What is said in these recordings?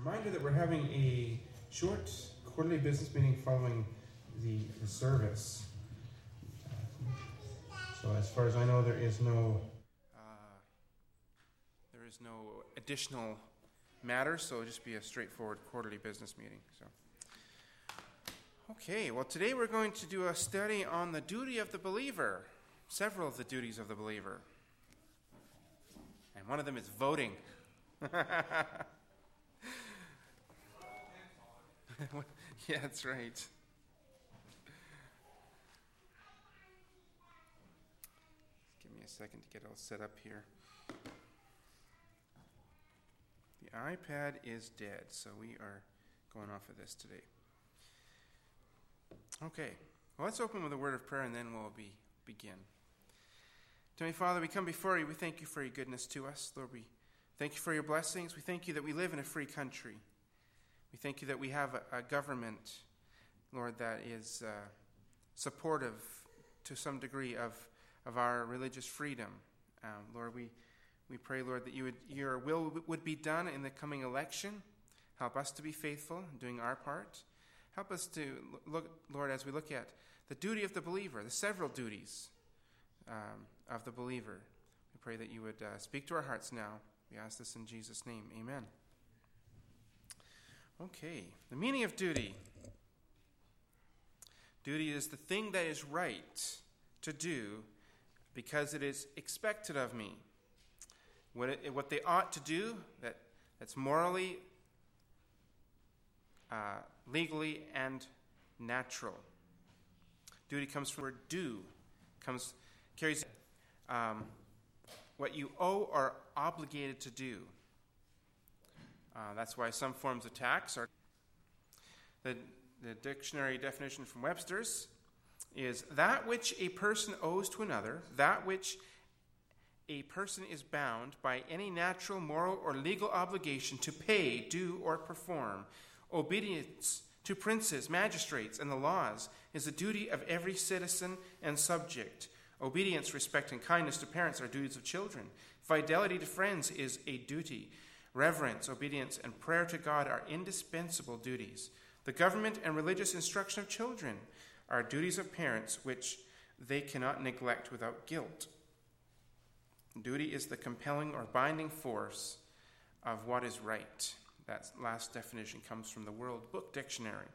Reminder that we're having a short quarterly business meeting following the service. So as far as I know, there is no additional matter, so it'll just be a straightforward quarterly business meeting. So, okay, well today we're going to do a study on the duty of the believer, several of the duties of the believer. And one of them is voting. Yeah, that's right. Give me a second to get all set up here. The iPad is dead, so we are going off of this today. Okay, well, let's open with a word of prayer and then we'll begin. Heavenly Father, we come before you. We thank you for your goodness to us. Lord, we thank you for your blessings. We thank you that we live in a free country. We thank you that we have a government, Lord, that is supportive to some degree of our religious freedom. Lord, we pray, Lord, that your will would be done in the coming election. Help us to be faithful in doing our part. Help us to look, Lord, as we look at the duty of the believer, the several duties of the believer. We pray that you would speak to our hearts now. We ask this in Jesus' name. Amen. Okay, the meaning of duty. Duty is the thing that is right to do because it is expected of me. What they ought to do, that's morally, legally, and natural. Duty comes from the word do, carries what you owe or obligated to do. That's why some forms of tax are... The dictionary definition from Webster's is that which a person owes to another, that which a person is bound by any natural, moral, or legal obligation to pay, do, or perform. Obedience to princes, magistrates, and the laws is the duty of every citizen and subject. Obedience, respect, and kindness to parents are duties of children. Fidelity to friends is a duty. Reverence, obedience, and prayer to God are indispensable duties. The government and religious instruction of children are duties of parents which they cannot neglect without guilt. Duty is the compelling or binding force of what is right. That last definition comes from the World Book Dictionary.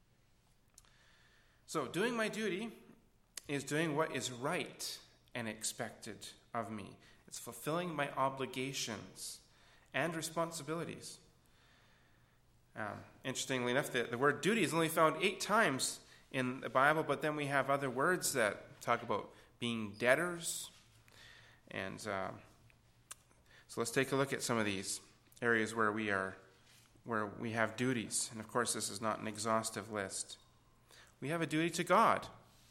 So, doing my duty is doing what is right and expected of me. It's fulfilling my obligations and responsibilities. Interestingly enough, the word duty is only found 8 times in the Bible, but then we have other words that talk about being debtors. And so let's take a look at some of these areas where we have duties. And of course, this is not an exhaustive list. We have a duty to God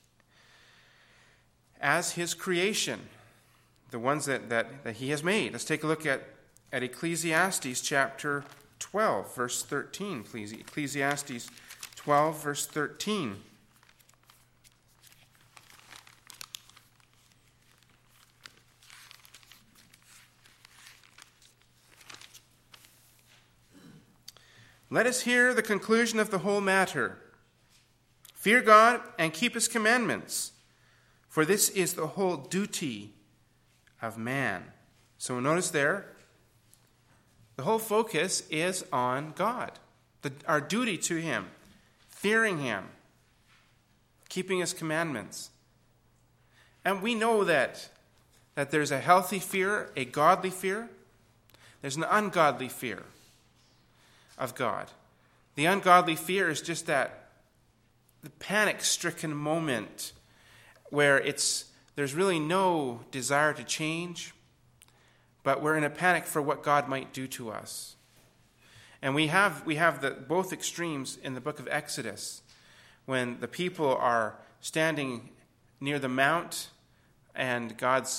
as his creation, the ones that he has made. Let's take a look at Ecclesiastes chapter 12, verse 13, please. Ecclesiastes 12, verse 13. Let us hear the conclusion of the whole matter. Fear God and keep his commandments, for this is the whole duty of man. So notice there, the whole focus is on God, our duty to him, fearing him, keeping his commandments. And we know that there's a healthy fear, a godly fear. There's an ungodly fear of God. The ungodly fear is just the panic-stricken moment where there's really no desire to change, but we're in a panic for what God might do to us. And we have both extremes in the book of Exodus, when the people are standing near the mount and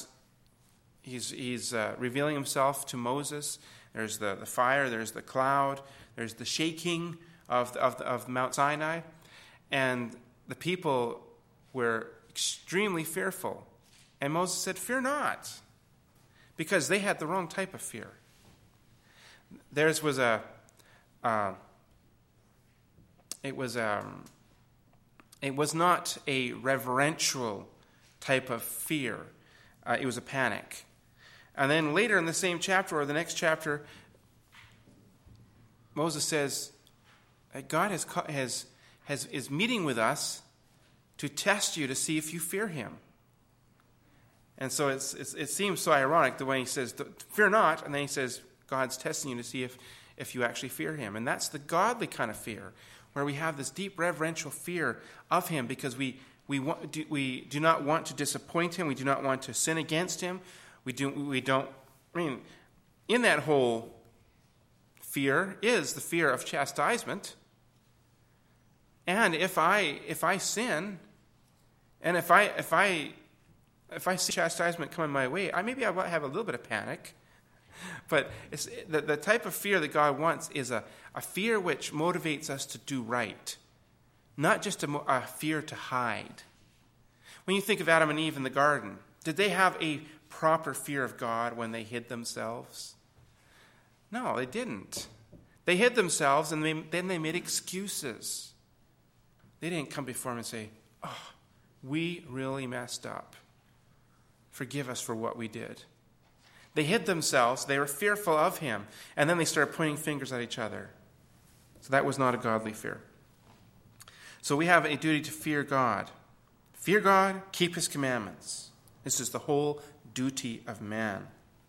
he's revealing himself to Moses. There's the fire, there's the cloud, there's the shaking of Mount Sinai, and the people were extremely fearful. And Moses said, "Fear not," because they had the wrong type of fear. Theirs was a not a reverential type of fear. It was a panic. And then later in the same chapter, or the next chapter, Moses says that God is meeting with us to test you to see if you fear him. And so it seems so ironic the way he says, fear not, and then he says, God's testing you to see if you actually fear him. And that's the godly kind of fear, where we have this deep reverential fear of him because we do not want to disappoint him. We do not want to sin against him. In that whole fear is the fear of chastisement. And if I sin, and if I see chastisement coming my way, maybe I will have a little bit of panic. But it's, the type of fear that God wants is a fear which motivates us to do right, not just a fear to hide. When you think of Adam and Eve in the garden, did they have a proper fear of God when they hid themselves? No, they didn't. They hid themselves and then they made excuses. They didn't come before him and say, oh, we really messed up. Forgive us for what we did. They hid themselves. They were fearful of him. And then they started pointing fingers at each other. So that was not a godly fear. So we have a duty to fear God. Fear God, keep his commandments. This is the whole duty of man.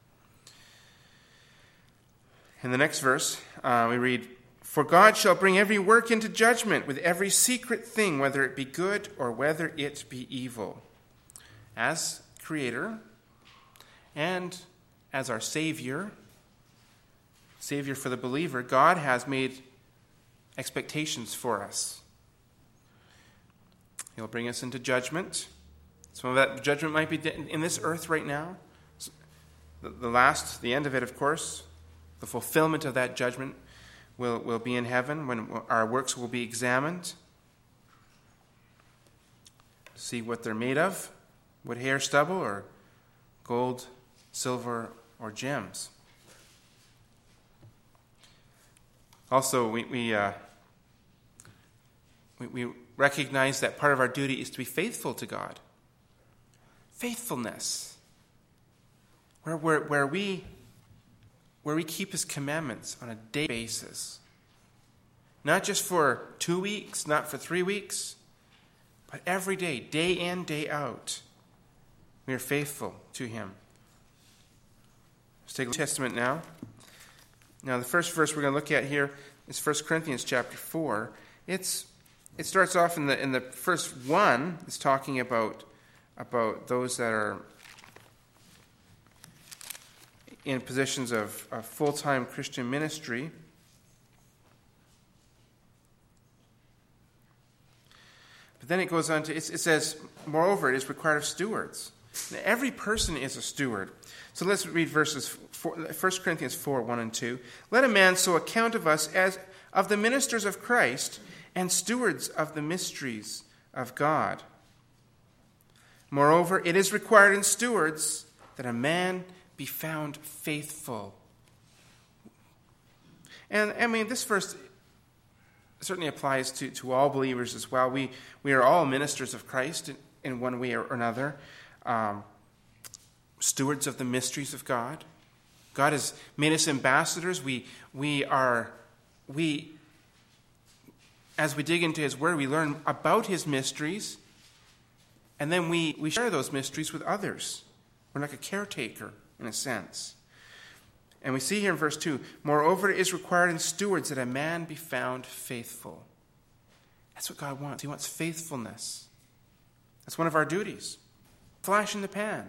In the next verse, we read, for God shall bring every work into judgment with every secret thing, whether it be good or whether it be evil. As Creator and as our Savior for the believer, God has made expectations for us. He'll bring us into judgment. Some of that judgment might be in this earth right now. The end of it, of course, the fulfillment of that judgment will be in heaven when our works will be examined. See what they're made of, wood, hair, stubble, or gold, silver, or gems. Also, we recognize that part of our duty is to be faithful to God. Faithfulness, where we keep his commandments on a daily basis. Not just for 2 weeks, not for 3 weeks, but every day, day in, day out. We are faithful to him. Let's take a look at the Testament now. Now, the first verse we're going to look at here is 1 Corinthians chapter 4. It starts off in the first one. It's talking about those that are in positions of full-time Christian ministry. But then it goes on to, it says, moreover, it is required of stewards. Now, every person is a steward. So let's read verses 1 Corinthians 4, 1 and 2. Let a man so account of us as of the ministers of Christ and stewards of the mysteries of God. Moreover, it is required in stewards that a man be found faithful. And this verse certainly applies to all believers as well. We are all ministers of Christ in one way or another. Stewards of the mysteries of God. God has made us ambassadors. As we dig into his word, we learn about his mysteries, and then we share those mysteries with others. We're like a caretaker, in a sense. And we see here in verse 2, moreover, it is required in stewards that a man be found faithful. That's what God wants. He wants faithfulness. That's one of our duties. Flash in the pan.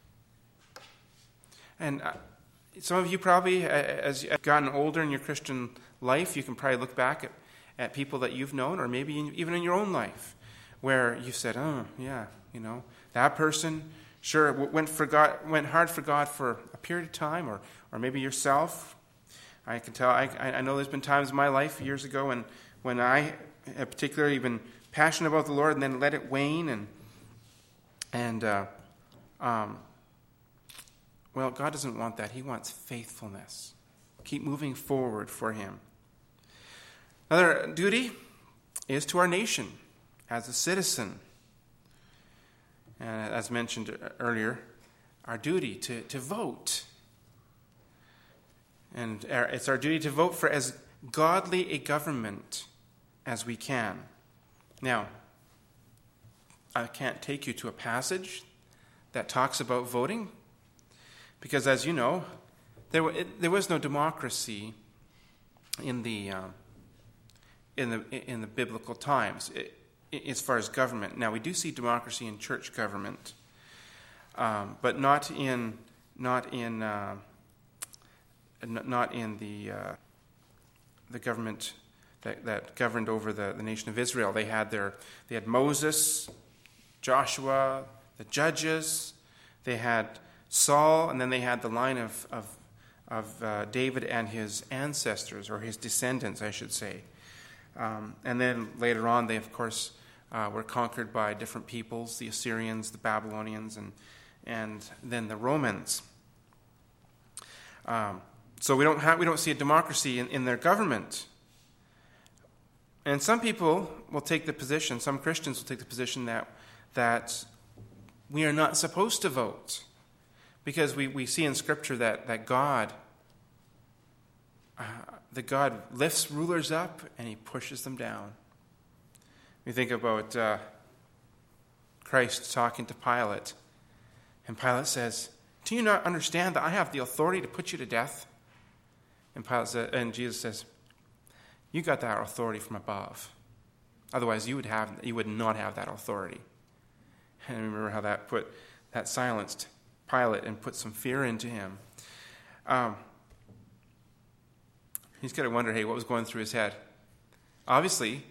And some of you probably, as you've gotten older in your Christian life, you can probably look back at people that you've known, or maybe even in your own life, where you said, oh, yeah, that person, sure, went hard for God for a period of time, or maybe yourself. I can tell, I know there's been times in my life years ago when I have particularly been passionate about the Lord and then let it wane, well, God doesn't want that. He wants faithfulness. Keep moving forward for him. Another duty is to our nation as a citizen. And as mentioned earlier, our duty to vote. And it's our duty to vote for as godly a government as we can. Now, I can't take you to a passage that talks about voting, because as you know, there was no democracy in the biblical times as far as government. Now, we do see democracy in church government, but not in the government that governed over the nation of Israel. They had Moses, Joshua, the judges. They had Saul, and then they had the line of David and his ancestors, or his descendants, I should say. And then later on, they of course were conquered by different peoples: the Assyrians, the Babylonians, and then the Romans. So we don't see a democracy in their government. And some people will take the position, some Christians will take the position that we are not supposed to vote, because we see in Scripture that God lifts rulers up and he pushes them down. We think about Christ talking to Pilate, and Pilate says, "Do you not understand that I have the authority to put you to death?" And Jesus says, "You got that authority from above. Otherwise, you would not have that authority." And remember how that silenced Pilate and put some fear into him. He's got to wonder, hey, what was going through his head? Obviously,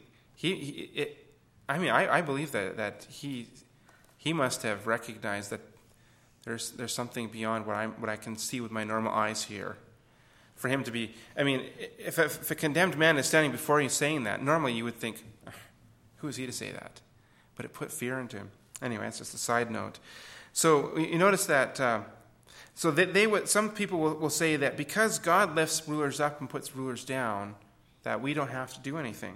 I believe that he must have recognized that there's something beyond what I can see with my normal eyes here. For him to be, if a condemned man is standing before you saying that, normally you would think, who is he to say that? But it put fear into him. Anyway, that's just a side note. So you notice that. Some people will say that because God lifts rulers up and puts rulers down, that we don't have to do anything.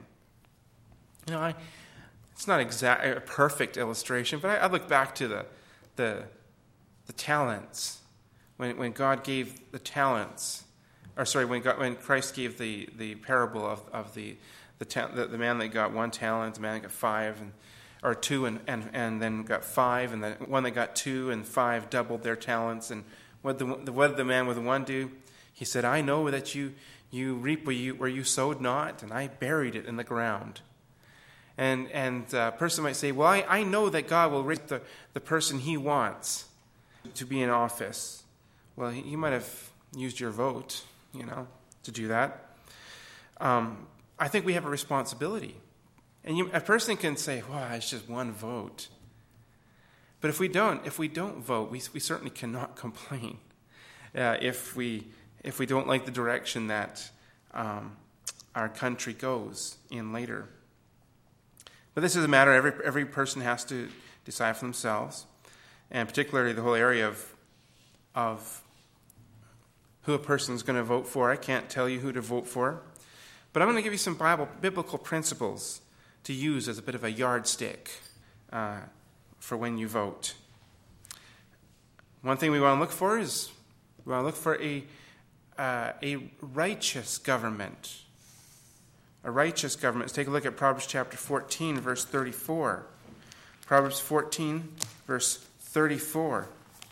It's not a perfect illustration, but I look back to the talents when God gave the talents. When Christ gave the parable of the man that got 1 talent, the man that got 5, or 2, and then got 5, and the one that got 2 and 5 doubled their talents. And what did the man with the 1 do? He said, "I know that you reap where you sowed not, and I buried it in the ground." And a person might say, "Well, I know that God will raise the person He wants to be in office." Well, He might have used your vote, to do that. I think we have a responsibility. And a person can say, "Well, it's just 1 vote." But if we don't vote, we certainly cannot complain. If we don't like the direction that our country goes in later. But this is a matter every person has to decide for themselves, and particularly the whole area of who a person is going to vote for. I can't tell you who to vote for, but I'm going to give you some biblical principles to use as a bit of a yardstick for when you vote. One thing we want to look for is a righteous government. A righteous government. Let's take a look at Proverbs chapter 14, verse 34. Proverbs 14, verse 34.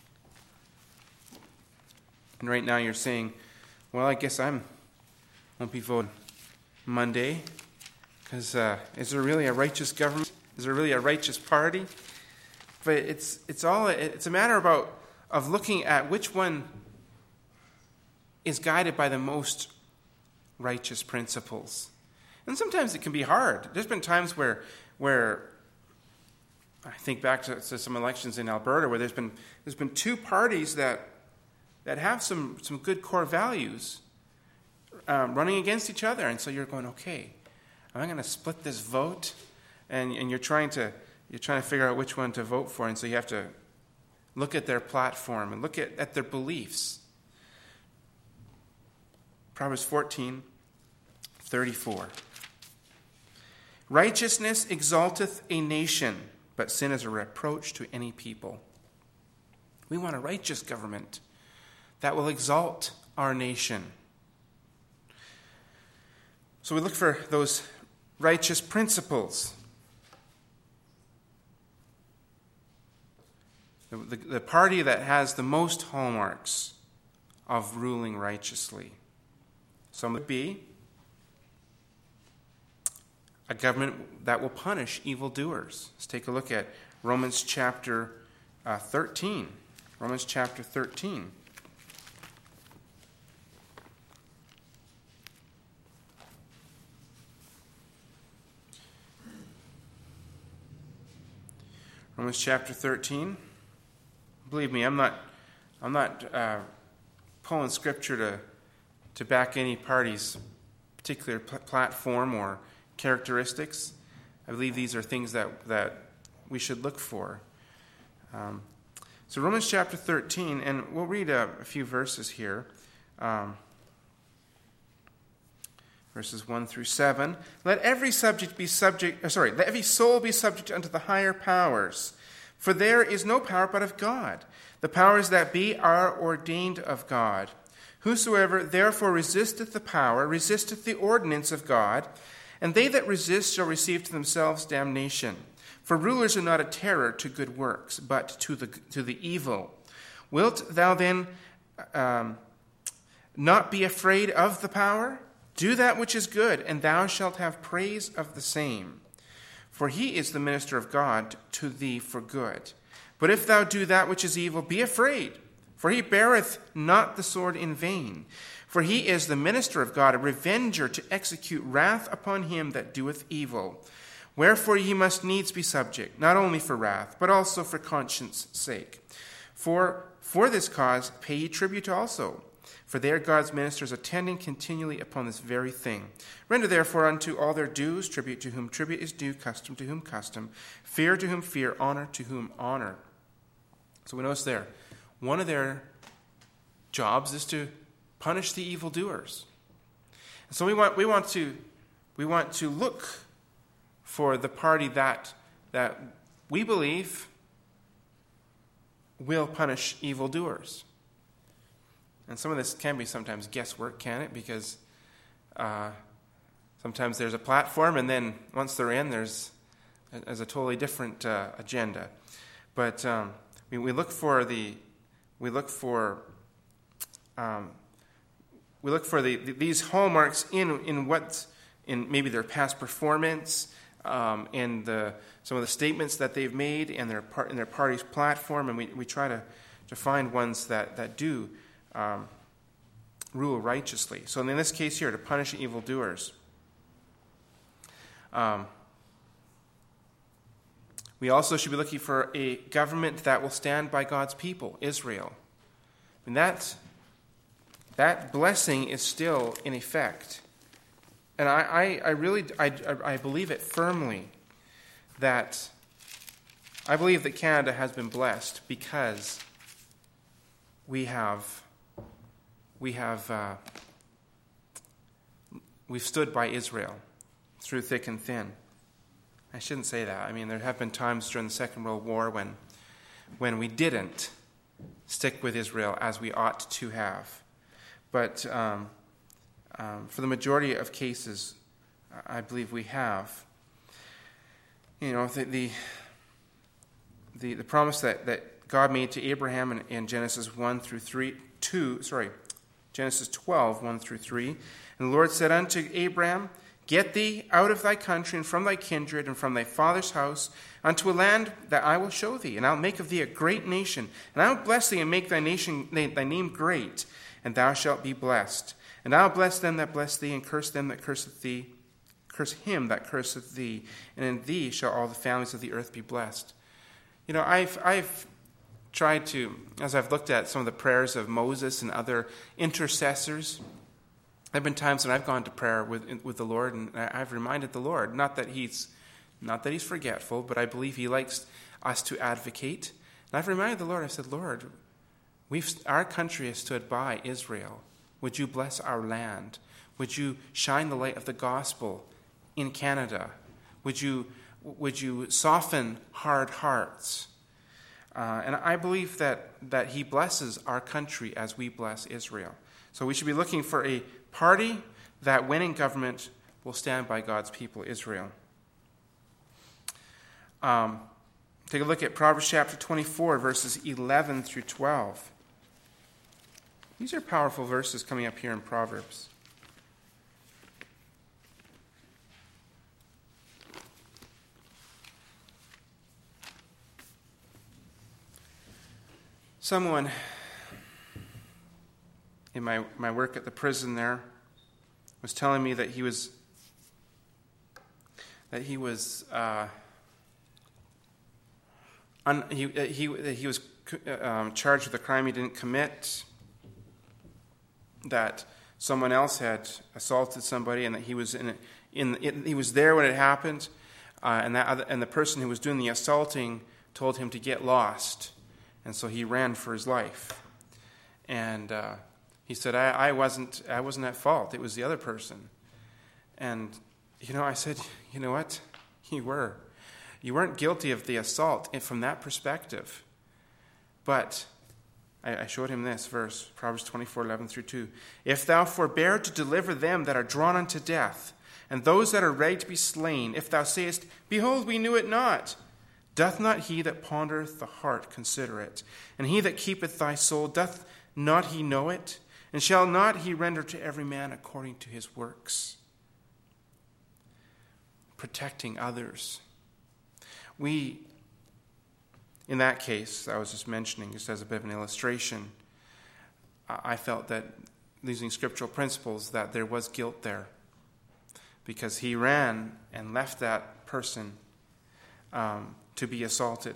And right now you're saying, "Well, I guess I won't be voting Monday, because is there really a righteous government? Is there really a righteous party?" But it's a matter of looking at which one is guided by the most righteous principles. And sometimes it can be hard. There's been times where I think back to some elections in Alberta where there's been 2 parties that have some good core values running against each other, and so you're going, okay, am I going to split this vote? And you're trying to figure out which one to vote for, and so you have to look at their platform and look at their beliefs. Proverbs 14:34. Righteousness exalteth a nation, but sin is a reproach to any people. We want a righteous government that will exalt our nation. So we look for those righteous principles. The party that has the most hallmarks of ruling righteously. Some would be a government that will punish evildoers. Let's take a look at Romans chapter 13. Romans chapter 13. Romans chapter 13. Believe me, I'm not pulling scripture to back any party's particular platform or characteristics. I believe these are things that we should look for. So Romans chapter 13, and we'll read a few verses here. Verses 1 through 7. Let every soul be subject unto the higher powers, for there is no power but of God. The powers that be are ordained of God. Whosoever therefore resisteth the power, resisteth the ordinance of God, and they that resist shall receive to themselves damnation. For rulers are not a terror to good works, but to the evil. Wilt thou then not be afraid of the power? Do that which is good, and thou shalt have praise of the same. For he is the minister of God to thee for good. But if thou do that which is evil, be afraid, for he beareth not the sword in vain. For he is the minister of God, a revenger to execute wrath upon him that doeth evil. Wherefore ye must needs be subject, not only for wrath, but also for conscience' sake. For this cause pay ye tribute also, for they are God's ministers, attending continually upon this very thing. Render therefore unto all their dues, tribute to whom tribute is due, custom to whom custom, fear to whom fear, honor to whom honor. So we notice there, one of their jobs is to punish the evildoers. And so we want to look for the party that we believe will punish evildoers. And some of this can be sometimes guesswork, can it? Because sometimes there's a platform, and then once they're in, there's a totally different agenda. But we look for these hallmarks in maybe their past performance, and some of the statements that they've made, and in their party's platform, and we try to find ones that do rule righteously. So in this case here, to punish evildoers. We also should be looking for a government that will stand by God's people, Israel. And that blessing is still in effect. And I believe it firmly that I believe that Canada has been blessed because we've stood by Israel through thick and thin. I shouldn't say that. I mean, there have been times during the Second World War when we didn't stick with Israel as we ought to have. But for the majority of cases, I believe we have. You know, the promise that God made to Abraham in Genesis 12, 1 through 3. And the Lord said unto Abraham, Get thee out of thy country and from thy kindred and from thy father's house unto a land that I will show thee, and I'll make of thee a great nation, and I will bless thee and make thy name great, and thou shalt be blessed. And I'll bless them that bless thee, and curse them that curseth thee. Curse him that curseth thee, and in thee shall all the families of the earth be blessed. You know, I've tried to, as I've looked at some of the prayers of Moses and other intercessors, there have been times when I've gone to prayer with the Lord, and I've reminded the Lord, not that he's forgetful, but I believe he likes us to advocate. And I've reminded the Lord, I said, Lord, our country has stood by Israel. Would you bless our land? Would you shine the light of the gospel in Canada? Would you soften hard hearts? And I believe that he blesses our country as we bless Israel. So we should be looking for a party that, when in government, will stand by God's people, Israel. Take a look at Proverbs chapter 24, verses 11 through 12. These are powerful verses coming up here in Proverbs. Someone in my work at the prison there was telling me that he was charged with a crime he didn't commit, that someone else had assaulted somebody, and that he was he was there when it happened, and the person who was doing the assaulting told him to get lost, and so he ran for his life. And he said, I wasn't at fault. It was the other person. And I said, you know what? You were. You weren't guilty of the assault from that perspective. But I showed him this verse, Proverbs 24, 11 through 2. If thou forbear to deliver them that are drawn unto death, and those that are ready to be slain, if thou sayest, behold, we knew it not, doth not he that pondereth the heart consider it? And he that keepeth thy soul, doth not he know it? And shall not he render to every man according to his works? Protecting others. We, in that case, I was just mentioning, just as a bit of an illustration, I felt that, using scriptural principles, that there was guilt there, because he ran and left that person to be assaulted.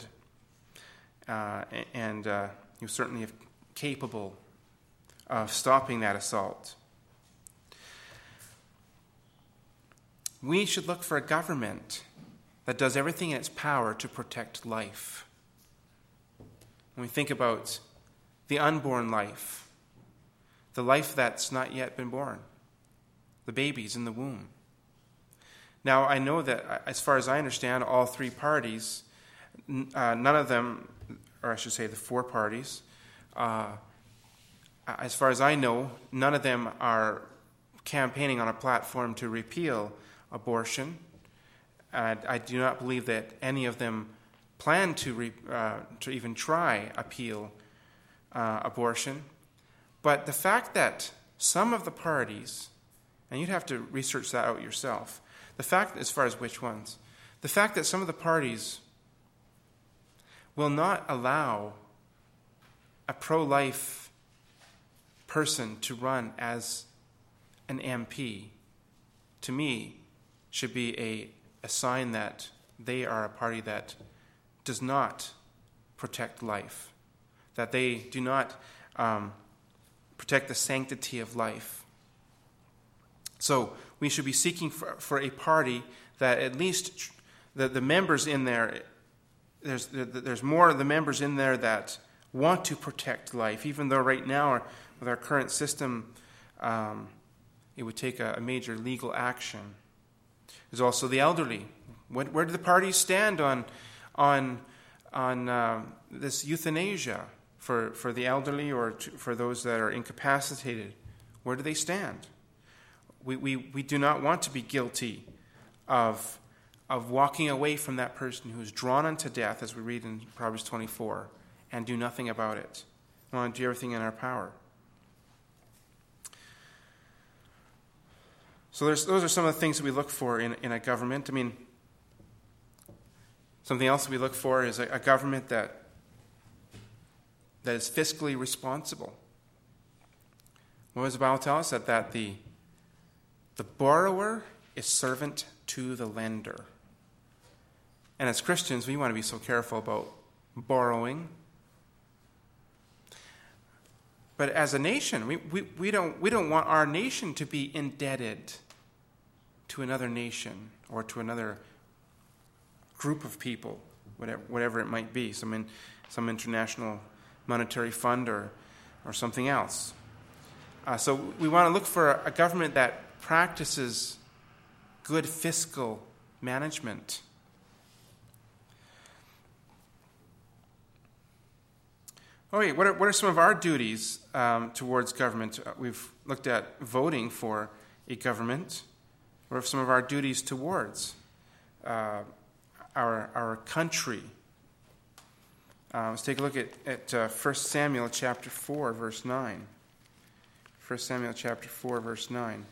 And he was certainly capable of stopping that assault. We should look for a government that does everything in its power to protect life. When we think about the unborn life, the life that's not yet been born, the babies in the womb. Now, I know that, as far as I understand, all three parties, none of them, or I should say the four parties, as far as I know, none of them are campaigning on a platform to repeal abortion. I do not believe that any of them plan to even try appeal abortion. But the fact that some of the parties, and you'd have to research that out yourself, the fact, as far as which ones, the fact that some of the parties will not allow a pro-life person to run as an MP, to me, should be a sign that they are a party that does not protect life, that they do not protect the sanctity of life. So we should be seeking for a party that at least the members in there, there's more of the members in there that want to protect life, even though right now, with our current system, it would take a major legal action. There's also the elderly. Where do the parties stand on this euthanasia for the elderly or for those that are incapacitated? Where do they stand? We do not want to be guilty of walking away from that person who is drawn unto death, as we read in Proverbs 24, and do nothing about it. We want to do everything in our power. So those are some of the things that we look for in a government. I mean, something else that we look for is a government that is fiscally responsible. What does the Bible tell us? That the borrower is servant to the lender. And as Christians, we want to be so careful about borrowing. But as a nation, we don't want our nation to be indebted to another nation or to another group of people, whatever it might be, some international monetary fund or something else. So we want to look for a government that practices good fiscal management. Okay, what are some of our duties towards government? We've looked at voting for a government. What are some of our duties towards our country? Let's take a look at 1 Samuel chapter 4, verse 9. 1 Samuel chapter 4, verse 9.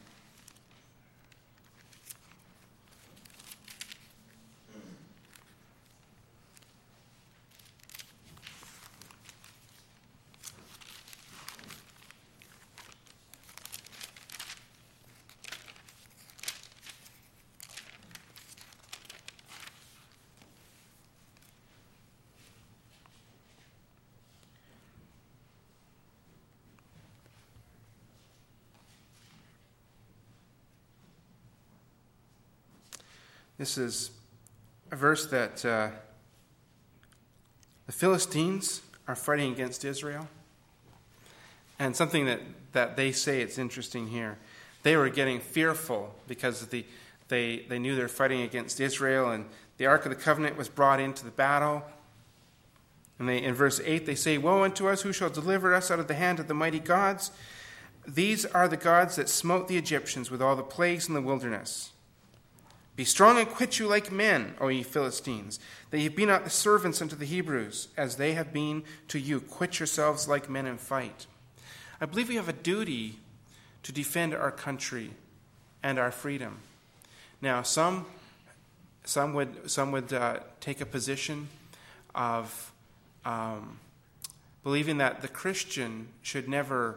This is a verse that the Philistines are fighting against Israel. And something that they say, it's interesting here. They were getting fearful because they knew they were fighting against Israel, and the Ark of the Covenant was brought into the battle. And in verse 8 they say, "Woe unto us, who shall deliver us out of the hand of the mighty gods? These are the gods that smote the Egyptians with all the plagues in the wilderness. Be strong and quit you like men, O ye Philistines, that ye be not the servants unto the Hebrews, as they have been to you. Quit yourselves like men and fight." I believe we have a duty to defend our country and our freedom. Now, some would take a position of believing that the Christian should never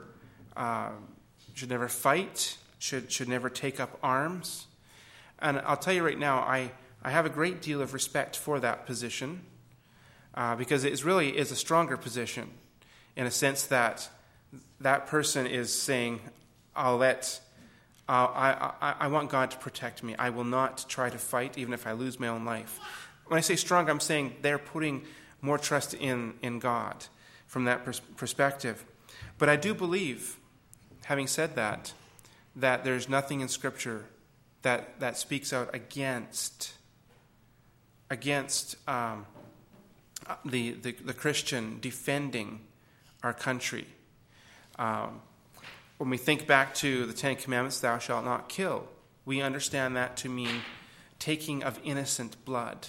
fight, should never take up arms. And I'll tell you right now, I have a great deal of respect for that position because it really is a stronger position in a sense that that person is saying, I want God to protect me. I will not try to fight even if I lose my own life. When I say strong, I'm saying they're putting more trust in God from that perspective. But I do believe, having said that there's nothing in Scripture that speaks out against the Christian defending our country. When we think back to the Ten Commandments, "Thou shalt not kill," we understand that to mean taking of innocent blood.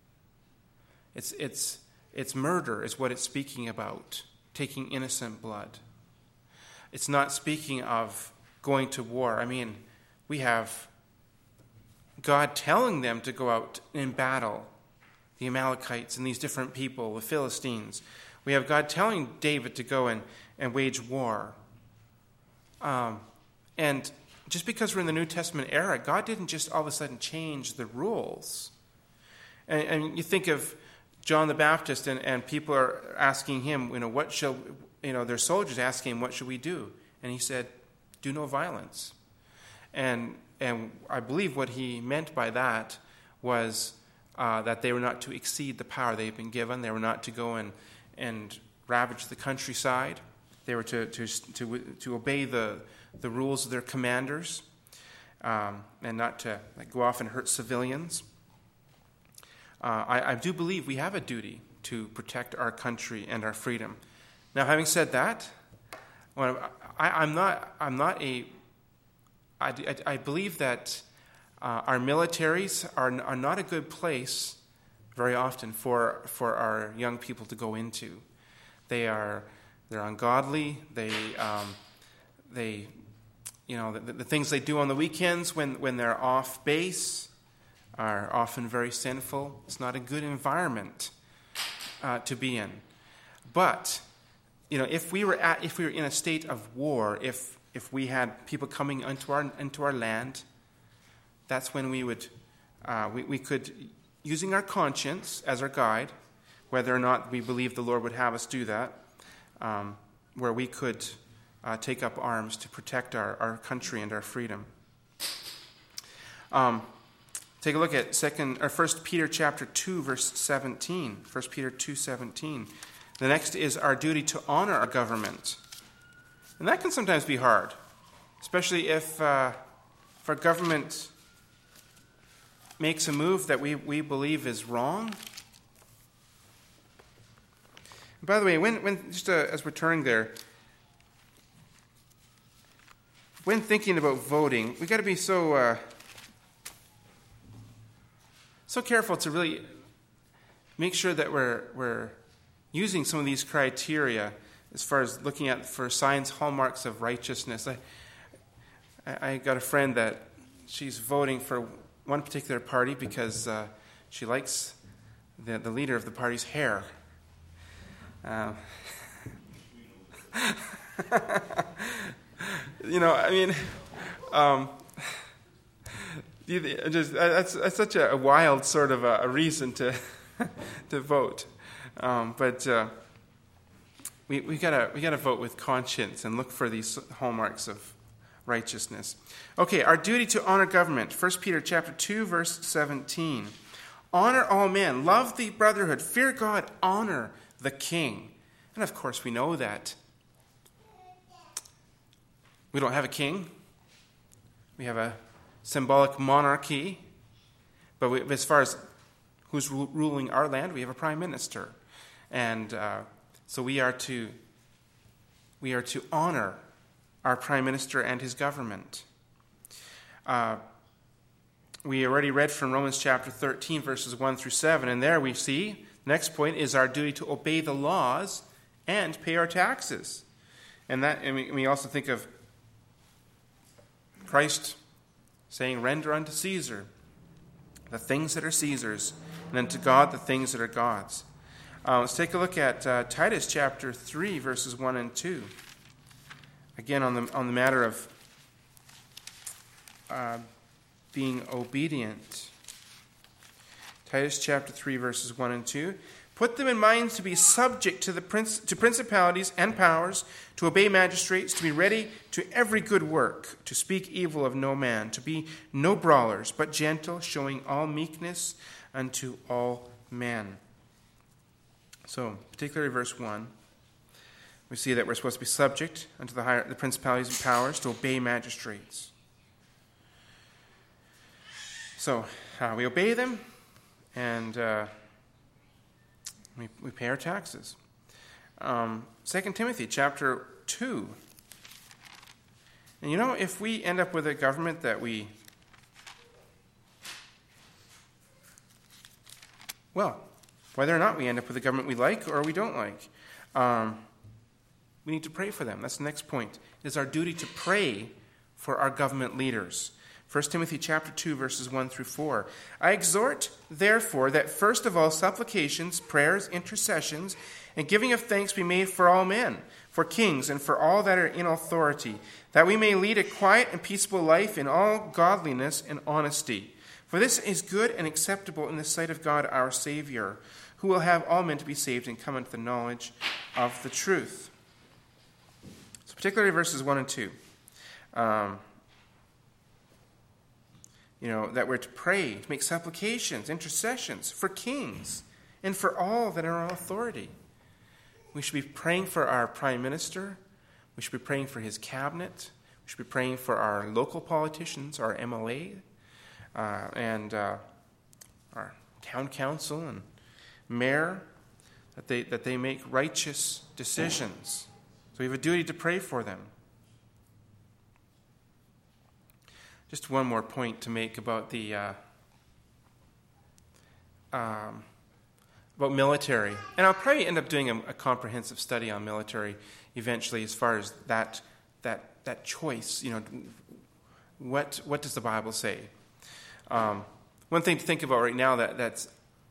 It's murder is what it's speaking about, taking innocent blood. It's not speaking of going to war. I mean, we have God telling them to go out in battle, the Amalekites and these different people, the Philistines. We have God telling David to go and wage war. And just because we're in the New Testament era, God didn't just all of a sudden change the rules. And you think of John the Baptist, and people are asking him, their soldiers asking him, "What should we do?" And he said, "Do no violence." And I believe what he meant by that was that they were not to exceed the power they had been given. They were not to go and ravage the countryside. They were to obey the rules of their commanders and not to go off and hurt civilians. I do believe we have a duty to protect our country and our freedom. Now, having said that, I believe that our militaries are not a good place very often for our young people to go into. They're ungodly. The things they do on the weekends when they're off base are often very sinful. It's not a good environment to be in. But if we were in a state of war, if we had people coming into our land, that's when we could, using our conscience as our guide, whether or not we believe the Lord would have us do that, where we could take up arms to protect our country and our freedom. Take a look at 1 Peter chapter 2, verse 17. 1 Peter 2:17. The next is our duty to honor our government. And that can sometimes be hard, especially if our government makes a move that we believe is wrong. By the way, as we're turning there, when thinking about voting, we got to be so careful to really make sure that we're using some of these criteria as far as looking at for signs, hallmarks of righteousness. I got a friend that she's voting for one particular party because she likes the leader of the party's hair. That's such a wild sort of a reason to to vote, but we gotta vote with conscience and look for these hallmarks of righteousness. Okay, our duty to honor government. 1 Peter chapter 2, verse 17. Honor all men, love the brotherhood, fear God, honor the king. And of course we know that we don't have a king. We have a symbolic monarchy. But as far as who's ruling our land, we have a prime minister. And so we are to honor our prime minister and his government. We already read from Romans chapter 13, verses 1 through 7. And there we see, next point is our duty to obey the laws and pay our taxes. And we also think of Christ saying, render unto Caesar the things that are Caesar's, and unto God the things that are God's. Let's take a look at Titus chapter 3, verses 1 and 2. Again, on the matter of being obedient. Titus chapter 3, verses 1 and 2. Put them in mind to be subject to principalities and powers, to obey magistrates, to be ready to every good work, to speak evil of no man, to be no brawlers, but gentle, showing all meekness unto all men. So, particularly verse 1, we see that we're supposed to be subject unto the principalities and powers, to obey magistrates. So, we obey them, and we pay our taxes. 2 Timothy chapter 2. And if we end up with a government that whether or not we end up with a government we like or we don't like, we need to pray for them. That's the next point. It is our duty to pray for our government leaders. 1 Timothy chapter 2, verses 1 through 4. I exhort, therefore, that first of all supplications, prayers, intercessions, and giving of thanks be made for all men, for kings, and for all that are in authority, that we may lead a quiet and peaceable life in all godliness and honesty. For this is good and acceptable in the sight of God our Savior, who will have all men to be saved and come unto the knowledge of the truth. So particularly verses 1 and 2. That we're to pray, to make supplications, intercessions for kings, and for all that are in authority. We should be praying for our prime minister. We should be praying for his cabinet. We should be praying for our local politicians, our MLA, and our town council and mayor, that they make righteous decisions. So we have a duty to pray for them. Just one more point to make about the about military, and I'll probably end up doing a comprehensive study on military eventually, as far as that choice. What does the Bible say? One thing to think about right now that's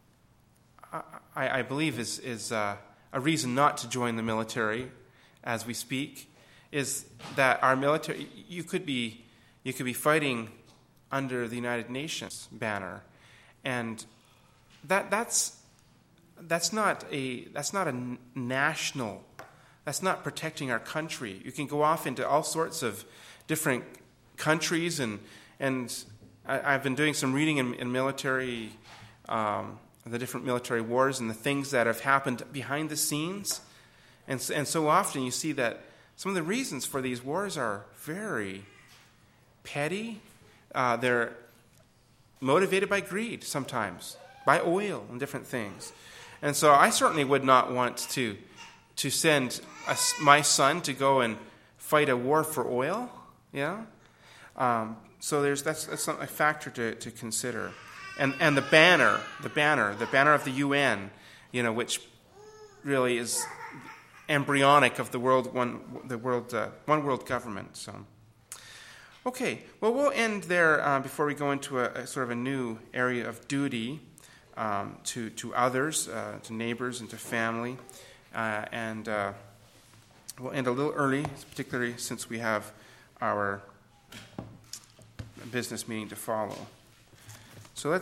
I believe is a reason not to join the military as we speak, is that our military, you could be fighting under the United Nations banner, and that's not a national. That's not protecting our country. You can go off into all sorts of different countries, and I've been doing some reading in military, the different military wars and the things that have happened behind the scenes, and so often you see that some of the reasons for these wars are very petty. They're motivated by greed sometimes, by oil and different things. And so I certainly would not want to send my son to go and fight a war for oil. Yeah. So that's a factor to consider. And the banner of the UN, which really is embryonic of the one world government. So, okay, well, we'll end there before we go into a sort of a new area of duty to others, to neighbors, and to family, and we'll end a little early, particularly since we have our business meeting to follow.